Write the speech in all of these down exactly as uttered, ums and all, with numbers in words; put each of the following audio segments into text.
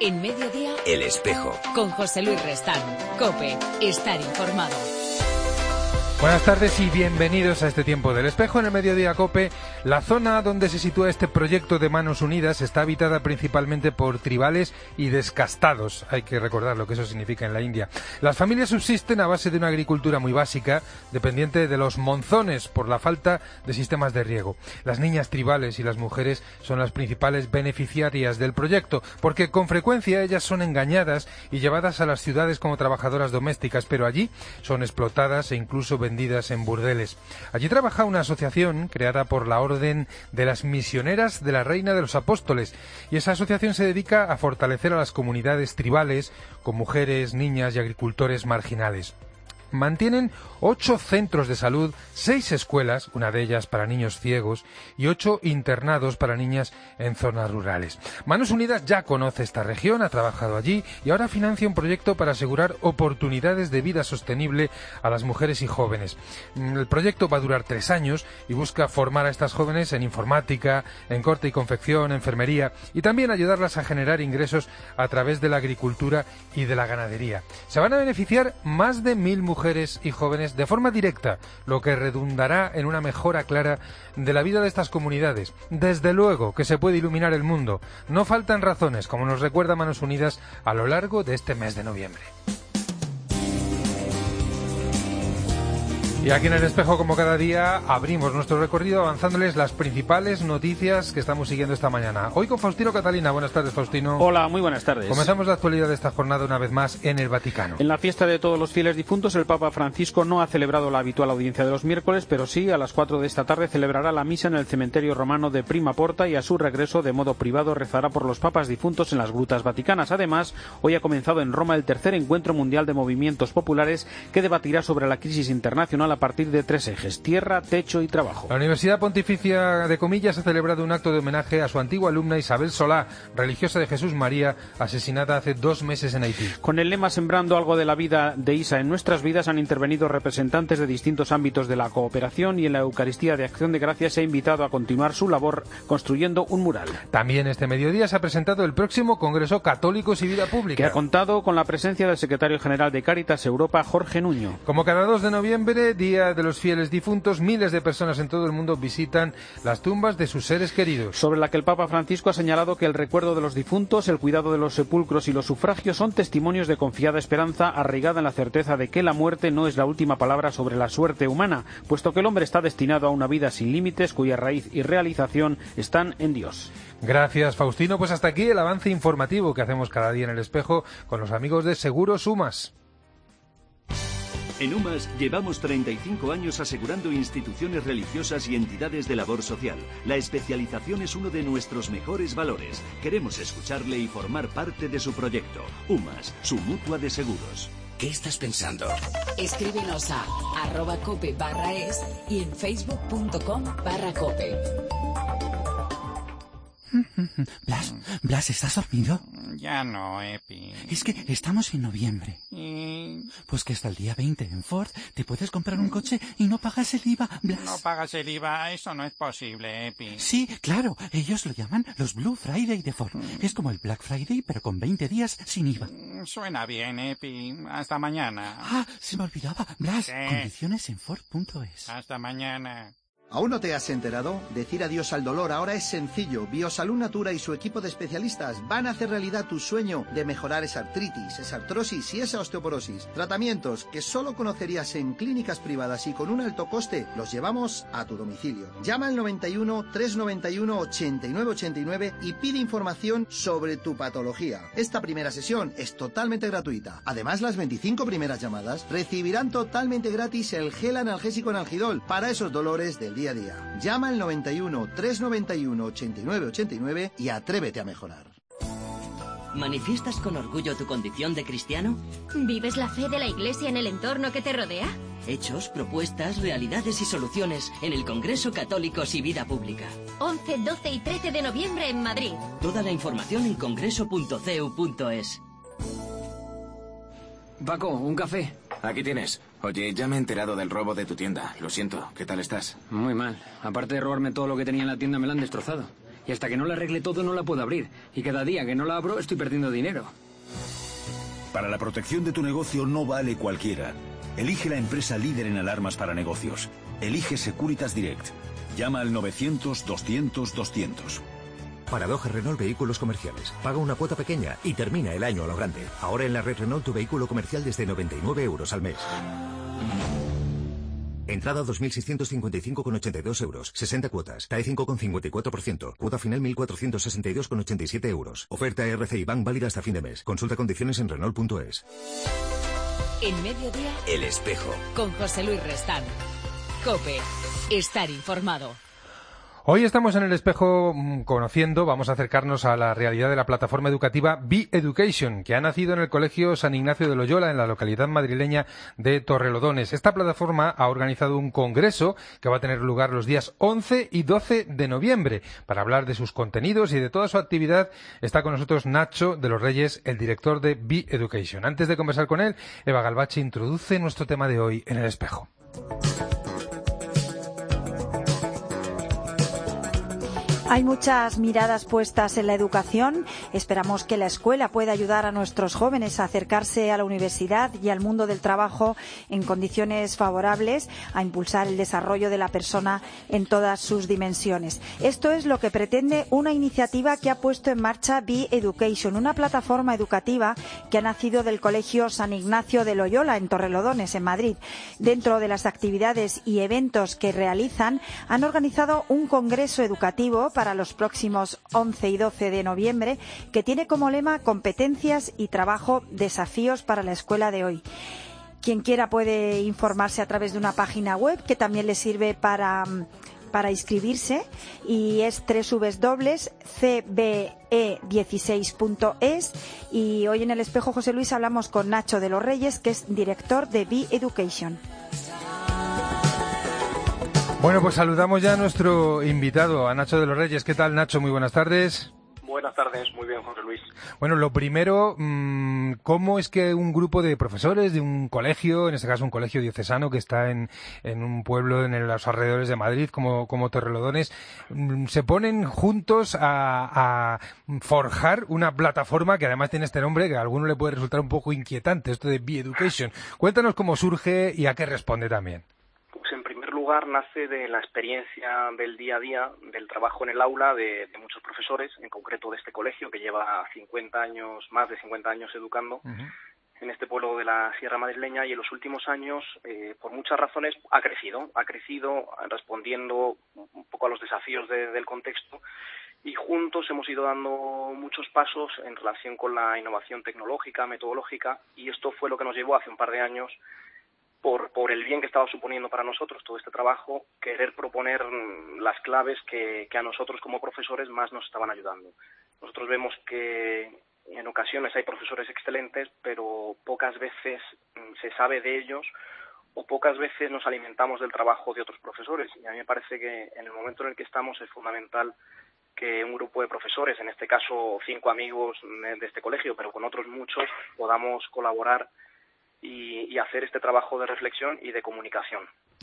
En Mediodía, El Espejo. Con José Luis Restán. COPE. Estar informado. Buenas tardes y bienvenidos a este tiempo del Espejo en el Mediodía COPE. La zona donde se sitúa este proyecto de Manos Unidas está habitada principalmente por tribales y descastados. Hay que recordar lo que eso significa en la India. Las familias subsisten a base de una agricultura muy básica, dependiente de los monzones por la falta de sistemas de riego. Las niñas tribales y las mujeres son las principales beneficiarias del proyecto, porque con frecuencia ellas son engañadas y llevadas a las ciudades como trabajadoras domésticas, pero allí son explotadas e incluso vendidas en burdeles. Allí trabaja una asociación creada por la Orden de las Misioneras de la Reina de los Apóstoles, y esa asociación se dedica a fortalecer a las comunidades tribales con mujeres, niñas y agricultores marginales. Mantienen ocho centros de salud, seis escuelas, una de ellas para niños ciegos, y ocho internados para niñas en zonas rurales. Manos Unidas ya conoce esta región, ha trabajado allí y ahora financia un proyecto para asegurar oportunidades de vida sostenible a las mujeres y jóvenes. El proyecto va a durar tres años y busca formar a estas jóvenes en informática, en corte y confección, enfermería, y también ayudarlas a generar ingresos a través de la agricultura y de la ganadería. Se van a beneficiar más de mil mujeres y jóvenes de forma directa, lo que redundará en una mejora clara de la vida de estas comunidades. Desde luego que se puede iluminar el mundo. No faltan razones, como nos recuerda Manos Unidas a lo largo de este mes de noviembre. Y aquí en El Espejo, como cada día, abrimos nuestro recorrido avanzándoles las principales noticias que estamos siguiendo esta mañana. Hoy con Faustino Catalina. Buenas tardes, Faustino. Hola, muy buenas tardes. Comenzamos la actualidad de esta jornada una vez más en el Vaticano. En la fiesta de todos los fieles difuntos, el Papa Francisco no ha celebrado la habitual audiencia de los miércoles, pero sí a las cuatro de esta tarde celebrará la misa en el cementerio romano de Prima Porta y a su regreso de modo privado rezará por los papas difuntos en las grutas vaticanas. Además, hoy ha comenzado en Roma el tercer encuentro mundial de movimientos populares que debatirá sobre la crisis internacional a partir de tres ejes: tierra, techo y trabajo. La Universidad Pontificia de Comillas ha celebrado un acto de homenaje a su antigua alumna Isabel Solá, religiosa de Jesús María, asesinada hace dos meses en Haití. Con el lema Sembrando algo de la vida de Isa en nuestras vidas han intervenido representantes de distintos ámbitos de la cooperación y en la Eucaristía de Acción de Gracias se ha invitado a continuar su labor construyendo un mural. También este mediodía se ha presentado el próximo Congreso Católicos y Vida Pública, que ha contado con la presencia del secretario general de Cáritas Europa, Jorge Nuño. Como cada dos de noviembre, día de los fieles difuntos, miles de personas en todo el mundo visitan las tumbas de sus seres queridos. Sobre la que el Papa Francisco ha señalado que el recuerdo de los difuntos, el cuidado de los sepulcros y los sufragios son testimonios de confiada esperanza arraigada en la certeza de que la muerte no es la última palabra sobre la suerte humana, puesto que el hombre está destinado a una vida sin límites cuya raíz y realización están en Dios. Gracias, Faustino. Pues hasta aquí el avance informativo que hacemos cada día en El Espejo con los amigos de Seguros UMAS. En UMAS llevamos treinta y cinco años asegurando instituciones religiosas y entidades de labor social. La especialización es uno de nuestros mejores valores. Queremos escucharle y formar parte de su proyecto. UMAS, su mutua de seguros. ¿Qué estás pensando? Escríbenos a arroba cope barra es y en facebook.com barra cope. Blas, Blas, ¿estás dormido? Ya no, Epi. Es que estamos en noviembre. Y... Pues que hasta el día veinte en Ford te puedes comprar un coche y no pagas el I V A, Blas. No pagas el I V A, eso no es posible, Epi. Sí, claro, ellos lo llaman los Blue Friday de Ford. Es como el Black Friday, pero con veinte días sin I V A. Suena bien, Epi. Hasta mañana. Ah, se me olvidaba, Blas. ¿Qué? Condiciones en Ford punto es. Hasta mañana. ¿Aún no te has enterado? Decir adiós al dolor ahora es sencillo. Biosalud Natura y su equipo de especialistas van a hacer realidad tu sueño de mejorar esa artritis, esa artrosis y esa osteoporosis. Tratamientos que solo conocerías en clínicas privadas y con un alto coste los llevamos a tu domicilio. Llama al noventa y uno, trescientos noventa y uno, ochenta y nueve ochenta y nueve y pide información sobre tu patología. Esta primera sesión es totalmente gratuita. Además, las veinticinco primeras llamadas recibirán totalmente gratis el gel analgésico Analgidol para esos dolores del día a día. Llama al noventa y uno, trescientos noventa y uno, ochenta y nueve ochenta y nueve y atrévete a mejorar. ¿Manifiestas con orgullo tu condición de cristiano? ¿Vives la fe de la Iglesia en el entorno que te rodea? Hechos, propuestas, realidades y soluciones en el Congreso Católicos y Vida Pública. once, doce y trece de noviembre en Madrid. Toda la información en congreso punto c e u punto es. Paco, un café. Aquí tienes. Oye, ya me he enterado del robo de tu tienda. Lo siento. ¿Qué tal estás? Muy mal. Aparte de robarme todo lo que tenía en la tienda, me la han destrozado. y hasta que no la arregle todo no la puedo abrir. Y cada día que no la abro estoy perdiendo dinero. Para la protección de tu negocio no vale cualquiera. Elige la empresa líder en alarmas para negocios. Elige Securitas Direct. Llama al novecientos, doscientos, doscientos. Paradoja Renault Vehículos Comerciales. Paga una cuota pequeña y termina el año a lo grande. Ahora en la red Renault tu vehículo comercial desde noventa y nueve euros al mes. Entrada dos mil seiscientos cincuenta y cinco con ochenta y dos euros. sesenta cuotas. T A E cinco con cincuenta y cuatro por ciento. Cuota final mil cuatrocientos sesenta y dos con ochenta y siete euros. Oferta R C I Bank válida hasta fin de mes. Consulta condiciones en Renault punto es. En Mediodía, El Espejo. con José Luis Restán. COPE. Estar informado. Hoy estamos en El Espejo mmm, conociendo, vamos a acercarnos a la realidad de la plataforma educativa Be Education, que ha nacido en el Colegio San Ignacio de Loyola, en la localidad madrileña de Torrelodones. Esta plataforma ha organizado un congreso que va a tener lugar los días once y doce de noviembre. Para hablar de sus contenidos y de toda su actividad está con nosotros Nacho de los Reyes, el director de Be Education. Antes de conversar con él, Eva Galvache introduce nuestro tema de hoy en El Espejo. Hay muchas miradas puestas en la educación. Esperamos que la escuela pueda ayudar a nuestros jóvenes a acercarse a la universidad y al mundo del trabajo en condiciones favorables, a impulsar el desarrollo de la persona en todas sus dimensiones. Esto es lo que pretende una iniciativa que ha puesto en marcha Be Education, una plataforma educativa que ha nacido del Colegio San Ignacio de Loyola en Torrelodones, en Madrid. Dentro de las actividades y eventos que realizan, han organizado un congreso educativo para los próximos once y doce de noviembre, que tiene como lema competencias y trabajo, desafíos para la escuela de hoy. Quien quiera puede informarse a través de una página web que también le sirve para, para inscribirse, y es doble u doble u doble u punto c b e dieciséis punto es. Y hoy en El Espejo, José Luis, hablamos con Nacho de los Reyes, que es director de Be Education. Bueno, pues saludamos ya a nuestro invitado, a Nacho de los Reyes. ¿Qué tal, Nacho? Muy buenas tardes. Buenas tardes, muy bien, José Luis. Bueno, lo primero, ¿cómo es que un grupo de profesores de un colegio, en este caso un colegio diocesano que está en, en un pueblo en los alrededores de Madrid, como, como Torrelodones, se ponen juntos a, a forjar una plataforma que además tiene este nombre que a alguno le puede resultar un poco inquietante, esto de Be Education? Cuéntanos cómo surge y a qué responde también. Pues en primer lugar nace de la experiencia del día a día, del trabajo en el aula de, de muchos profesores, en concreto de este colegio que lleva cincuenta años, más de cincuenta años educando uh-huh. en este pueblo de la Sierra Madrileña, y en los últimos años, eh, por muchas razones, ha crecido, ha crecido respondiendo un poco a los desafíos de, del contexto, y juntos hemos ido dando muchos pasos en relación con la innovación tecnológica, metodológica, y esto fue lo que nos llevó hace un par de años, Por, por el bien que estaba suponiendo para nosotros todo este trabajo, querer proponer las claves que, que a nosotros como profesores más nos estaban ayudando. Nosotros vemos que en ocasiones hay profesores excelentes, pero pocas veces se sabe de ellos o pocas veces nos alimentamos del trabajo de otros profesores. Y a mí me parece que en el momento en el que estamos es fundamental que un grupo de profesores, en este caso cinco amigos de este colegio, pero con otros muchos, podamos colaborar Y, y hacer este trabajo de reflexión y de comunicación.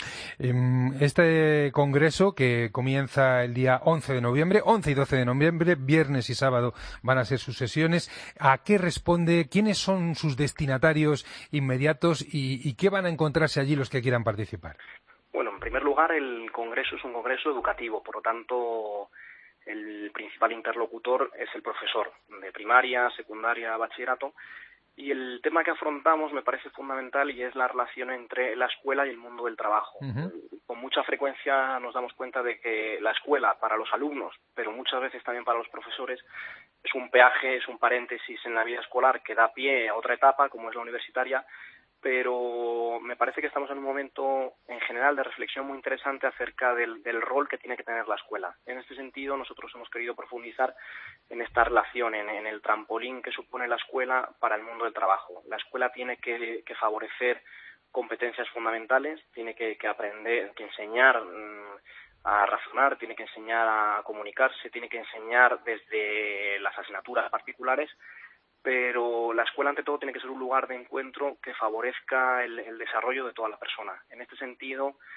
Este congreso, que comienza el día once de noviembre, once y doce de noviembre, viernes y sábado van a ser sus sesiones. ¿A qué responde? ¿Quiénes son sus destinatarios inmediatos y, y qué van a encontrarse allí los que quieran participar? Bueno, en primer lugar, el congreso es un congreso educativo, por lo tanto, el principal interlocutor es el profesor de primaria, secundaria, bachillerato. Y el tema que afrontamos me parece fundamental y es la relación entre la escuela y el mundo del trabajo. Uh-huh. Con mucha frecuencia nos damos cuenta de que la escuela para los alumnos, pero muchas veces también para los profesores, es un peaje, es un paréntesis en la vida escolar que da pie a otra etapa como es la universitaria, pero me parece que estamos en un momento en general de reflexión muy interesante acerca del, del rol que tiene que tener la escuela. En este sentido, nosotros hemos querido profundizar en esta relación, en, en el trampolín que supone la escuela para el mundo del trabajo. La escuela tiene que, que favorecer competencias fundamentales, tiene que, que aprender, que enseñar mmm, a razonar, tiene que enseñar a comunicarse, tiene que enseñar desde las asignaturas particulares, pero la escuela ante todo tiene que ser un lugar de encuentro que favorezca el, el desarrollo de toda la persona. En este sentido,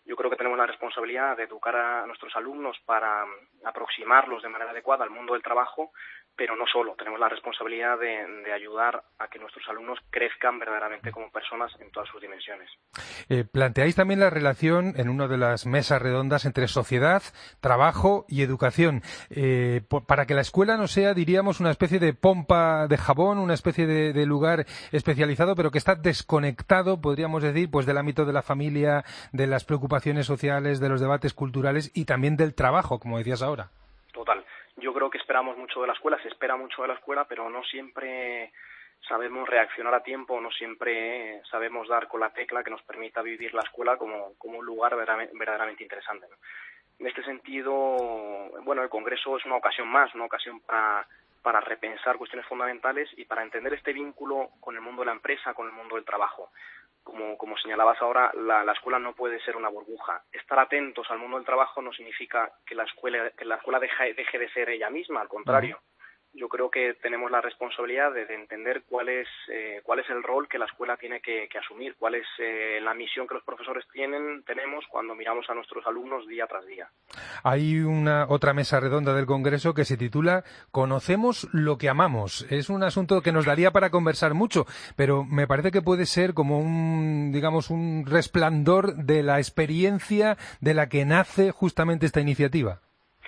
Yo creo que tenemos la responsabilidad de educar a nuestros alumnos para aproximarlos de manera adecuada al mundo del trabajo, pero no solo, tenemos la responsabilidad de, de ayudar a que nuestros alumnos crezcan verdaderamente como personas en todas sus dimensiones. Eh, planteáis también la relación en una de las mesas redondas entre sociedad, trabajo y educación, eh, por, para que la escuela no sea, diríamos, una especie de pompa de jabón, una especie de, de lugar especializado, pero que está desconectado, podríamos decir, pues del ámbito de la familia, de las preocupaciones sociales, de los debates culturales y también del trabajo, como decías ahora. Total. Yo creo que esperamos mucho de la escuela, se espera mucho de la escuela, pero no siempre sabemos reaccionar a tiempo, no siempre sabemos dar con la tecla que nos permita vivir la escuela como, como un lugar verdaderamente interesante, ¿no? En este sentido, bueno, el Congreso es una ocasión más, una ocasión para, para repensar cuestiones fundamentales y para entender este vínculo con el mundo de la empresa, con el mundo del trabajo. Como, como señalabas ahora, la, la escuela no puede ser una burbuja. Estar atentos al mundo del trabajo no significa que la escuela, que la escuela deje, deje de ser ella misma, al contrario. Yo creo que tenemos la responsabilidad de, de entender cuál es eh, cuál es el rol que la escuela tiene que, que asumir, cuál es eh, la misión que los profesores tienen tenemos cuando miramos a nuestros alumnos día tras día. Hay una otra mesa redonda del Congreso que se titula Conocemos lo que amamos. Es un asunto que nos daría para conversar mucho, pero me parece que puede ser como un, digamos, un resplandor de la experiencia de la que nace justamente esta iniciativa.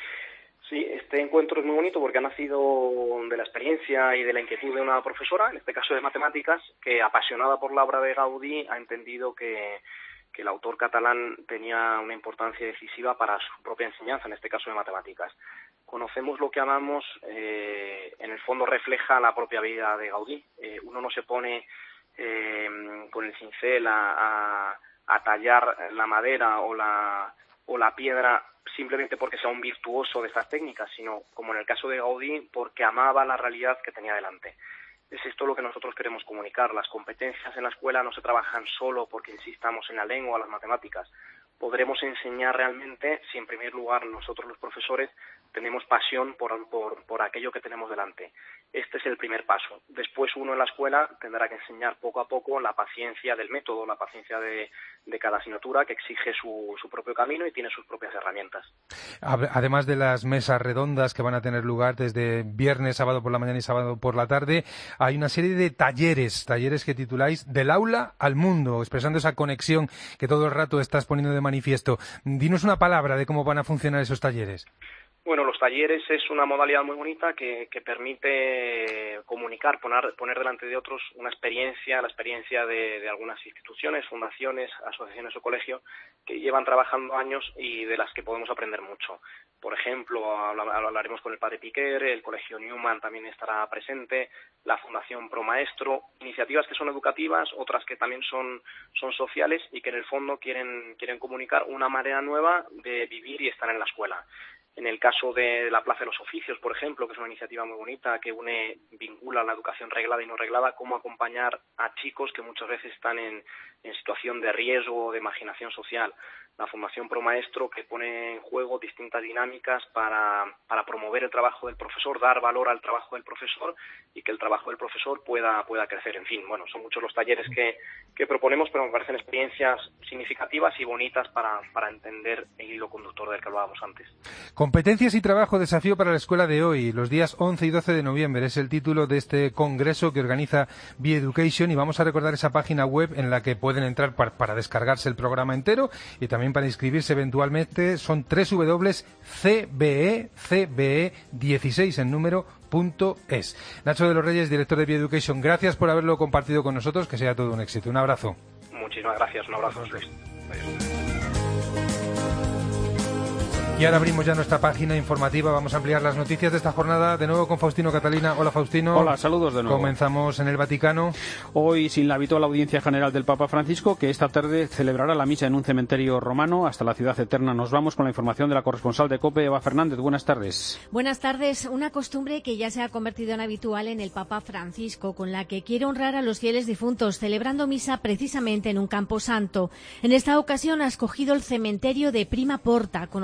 Sí, este encuentro es muy bonito porque ha nacido de la experiencia y de la inquietud de una profesora, en este caso de matemáticas, que apasionada por la obra de Gaudí ha entendido que, que el autor catalán tenía una importancia decisiva para su propia enseñanza, en este caso de matemáticas. Conocemos lo que amamos, eh, en el fondo refleja la propia vida de Gaudí. Eh, uno no se pone eh, con el cincel a, a, a tallar la madera o la, o la piedra simplemente porque sea un virtuoso de estas técnicas, sino, como en el caso de Gaudí, porque amaba la realidad que tenía delante. Es esto lo que nosotros queremos comunicar. Las competencias en la escuela no se trabajan solo porque insistamos en la lengua o las matemáticas. Podremos enseñar realmente si, en primer lugar, nosotros los profesores tenemos pasión por, por, por aquello que tenemos delante. Este es el primer paso. Después uno en la escuela tendrá que enseñar poco a poco la paciencia del método, la paciencia de, de cada asignatura que exige su, su propio camino y tiene sus propias herramientas. Además de las mesas redondas que van a tener lugar desde viernes, sábado por la mañana y sábado por la tarde, hay una serie de talleres, talleres que tituláis Del aula al mundo, expresando esa conexión que todo el rato estás poniendo de manifiesto. Dinos una palabra de cómo van a funcionar esos talleres. Bueno, los talleres es una modalidad muy bonita que, que permite comunicar, poner, poner delante de otros una experiencia, la experiencia de, de algunas instituciones, fundaciones, asociaciones o colegios que llevan trabajando años y de las que podemos aprender mucho. Por ejemplo, hablaremos con el Padre Piquer, el Colegio Newman también estará presente, la Fundación Pro Maestro, iniciativas que son educativas, otras que también son, son sociales y que en el fondo quieren, quieren comunicar una manera nueva de vivir y estar en la escuela. En el caso de la Plaza de los Oficios, por ejemplo, que es una iniciativa muy bonita que une, vincula la educación reglada y no reglada, cómo acompañar a chicos que muchas veces están en, en situación de riesgo o de marginación social. La Fundación Pro Maestro, que pone en juego distintas dinámicas para, para promover el trabajo del profesor, dar valor al trabajo del profesor y que el trabajo del profesor pueda, pueda crecer. En fin, bueno, son muchos los talleres que, que proponemos, pero me parecen experiencias significativas y bonitas para, para entender el hilo conductor del que hablábamos antes. Competencias y trabajo, desafío para la escuela de hoy, los días once y doce de noviembre. Es el título de este congreso que organiza Be Education y vamos a recordar esa página web en la que pueden entrar para, para descargarse el programa entero y también para inscribirse eventualmente. Son doble u doble u doble u punto c b e c b e dieciséis en número punto es. Nacho de los Reyes, director de Be Education, gracias por haberlo compartido con nosotros, que sea todo un éxito. Un abrazo. Muchísimas gracias, un abrazo, Luis. Adiós. Y ahora abrimos ya nuestra página informativa. Vamos a ampliar las noticias de esta jornada. De nuevo con Faustino Catalina. Hola, Faustino. Hola, saludos de nuevo. Comenzamos en el Vaticano. Hoy, sin la habitual audiencia general del Papa Francisco, que esta tarde celebrará la misa en un cementerio romano. Hasta la ciudad eterna nos vamos con la información de la corresponsal de COPE, Eva Fernández. Buenas tardes. Buenas tardes. Una costumbre que ya se ha convertido en habitual en el Papa Francisco, con la que quiere honrar a los fieles difuntos, celebrando misa precisamente en un camposanto. En esta ocasión ha escogido el cementerio de Prima Porta, conocido también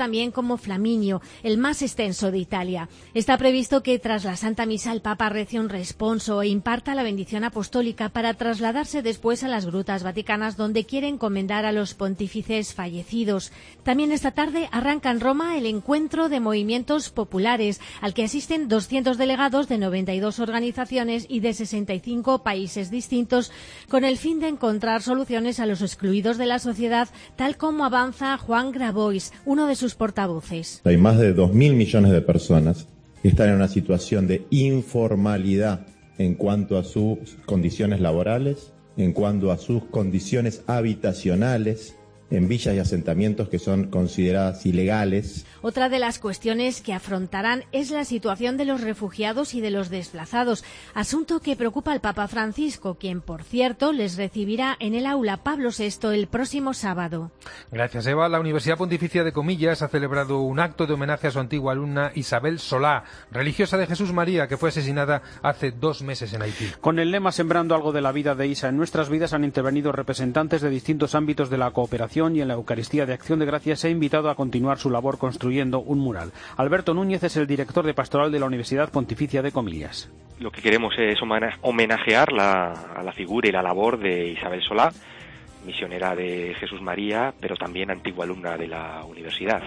también como Flaminio, el más extenso de Italia. Está previsto que tras la Santa Misa el Papa rece un responso e imparta la bendición apostólica para trasladarse después a las grutas vaticanas, donde quiere encomendar a los pontífices fallecidos. También esta tarde arranca en Roma el encuentro de movimientos populares, al que asisten doscientos delegados de noventa y dos organizaciones y de sesenta y cinco países distintos, con el fin de encontrar soluciones a los excluidos de la sociedad, tal como avanza Juan Grabois, uno de sus portavoces. Hay más de dos mil millones de personas que están en una situación de informalidad en cuanto a sus condiciones laborales, en cuanto a sus condiciones habitacionales, en villas y asentamientos que son consideradas ilegales. Otra de las cuestiones que afrontarán es la situación de los refugiados y de los desplazados, asunto que preocupa al Papa Francisco, quien, por cierto, les recibirá en el aula Pablo sexto el próximo sábado. Gracias, Eva. La Universidad Pontificia de Comillas ha celebrado un acto de homenaje a su antigua alumna Isabel Solá, religiosa de Jesús María, que fue asesinada hace dos meses en Haití. Con el lema Sembrando algo de la vida de Isa en nuestras vidas han intervenido representantes de distintos ámbitos de la cooperación, y en la Eucaristía de Acción de Gracias se ha invitado a continuar su labor construyendo un mural. Alberto Núñez es el director de Pastoral de la Universidad Pontificia de Comillas. Lo que queremos es homenajear la, a la figura y la labor de Isabel Solá, misionera de Jesús María, pero también antigua alumna de la universidad.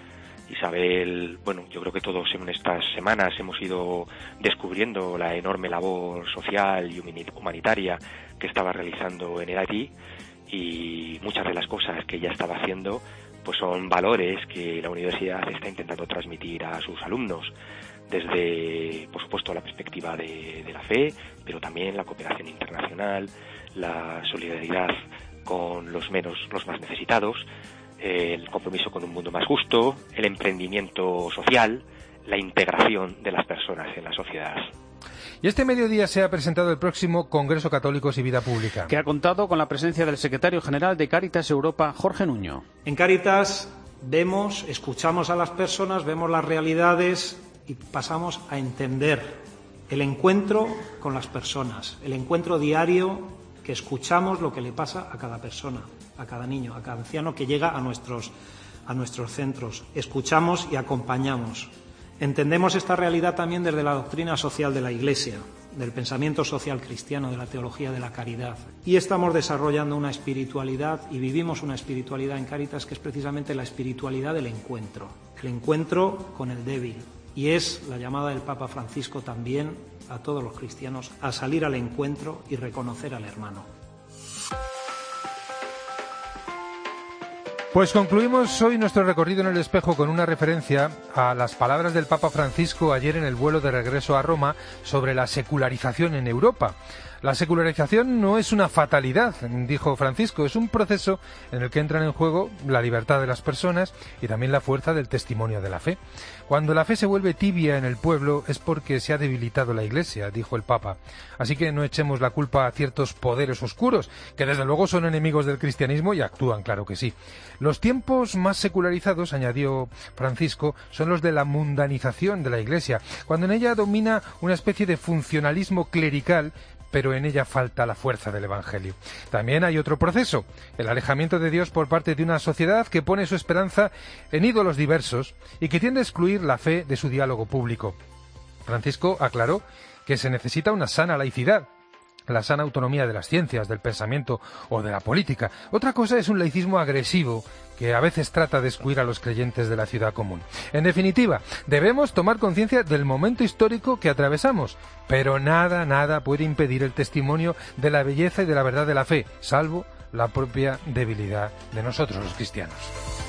Isabel, bueno, yo creo que todos en estas semanas hemos ido descubriendo la enorme labor social y humanitaria que estaba realizando en el Haití, y muchas de las cosas que ella estaba haciendo pues son valores que la universidad está intentando transmitir a sus alumnos, desde, por supuesto, la perspectiva de, de la fe, pero también la cooperación internacional, la solidaridad con los menos, los más necesitados, el compromiso con un mundo más justo, el emprendimiento social, la integración de las personas en la sociedad. Y este mediodía se ha presentado el próximo Congreso Católicos y Vida Pública, que ha contado con la presencia del secretario general de Cáritas Europa, Jorge Nuño. En Cáritas vemos, escuchamos a las personas, vemos las realidades y pasamos a entender el encuentro con las personas, el encuentro diario, que escuchamos lo que le pasa a cada persona, a cada niño, a cada anciano que llega a nuestros, a nuestros centros. Escuchamos y acompañamos. Entendemos esta realidad también desde la doctrina social de la Iglesia, del pensamiento social cristiano, de la teología de la caridad. Y estamos desarrollando una espiritualidad y vivimos una espiritualidad en Cáritas que es precisamente la espiritualidad del encuentro, el encuentro con el débil. Y es la llamada del Papa Francisco también a todos los cristianos a salir al encuentro y reconocer al hermano. Pues concluimos hoy nuestro recorrido en el espejo con una referencia a las palabras del Papa Francisco ayer en el vuelo de regreso a Roma sobre la secularización en Europa. La secularización no es una fatalidad, dijo Francisco, es un proceso en el que entran en juego la libertad de las personas y también la fuerza del testimonio de la fe. Cuando la fe se vuelve tibia en el pueblo es porque se ha debilitado la Iglesia, dijo el Papa. Así que no echemos la culpa a ciertos poderes oscuros, que desde luego son enemigos del cristianismo y actúan, claro que sí. Los tiempos más secularizados, añadió Francisco, son los de la mundanización de la Iglesia, cuando en ella domina una especie de funcionalismo clerical, pero en ella falta la fuerza del Evangelio. También hay otro proceso, el alejamiento de Dios por parte de una sociedad que pone su esperanza en ídolos diversos y que tiende a excluir la fe de su diálogo público. Francisco aclaró que se necesita una sana laicidad, la sana autonomía de las ciencias, del pensamiento o de la política. Otra cosa es un laicismo agresivo que a veces trata de excluir a los creyentes de la ciudad común. En definitiva, debemos tomar conciencia del momento histórico que atravesamos, pero nada, nada puede impedir el testimonio de la belleza y de la verdad de la fe, salvo la propia debilidad de nosotros los cristianos.